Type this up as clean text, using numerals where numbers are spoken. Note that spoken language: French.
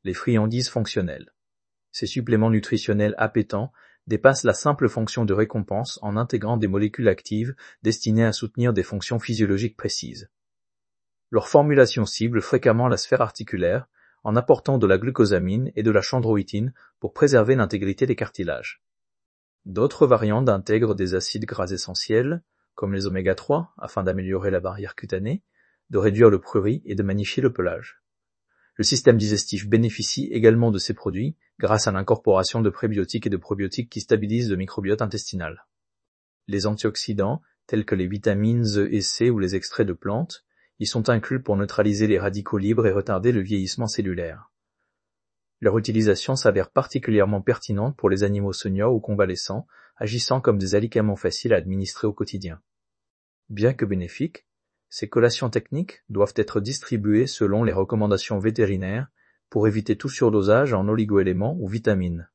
les friandises fonctionnelles. Ces suppléments nutritionnels appétants dépassent la simple fonction de récompense en intégrant des molécules actives destinées à soutenir des fonctions physiologiques précises. Leur formulation cible fréquemment la sphère articulaire en apportant de la glucosamine et de la chondroïtine pour préserver l'intégrité des cartilages. D'autres variantes intègrent des acides gras essentiels, comme les oméga 3, afin d'améliorer la barrière cutanée, de réduire le prurit et de magnifier le pelage. Le système digestif bénéficie également de ces produits grâce à l'incorporation de prébiotiques et de probiotiques qui stabilisent le microbiote intestinal. Les antioxydants, tels que les vitamines E et C ou les extraits de plantes, y sont inclus pour neutraliser les radicaux libres et retarder le vieillissement cellulaire. Leur utilisation s'avère particulièrement pertinente pour les animaux seniors ou convalescents, agissant comme des alicaments faciles à administrer au quotidien. Bien que bénéfiques, ces collations techniques doivent être distribuées selon les recommandations vétérinaires pour éviter tout surdosage en oligoéléments ou vitamines.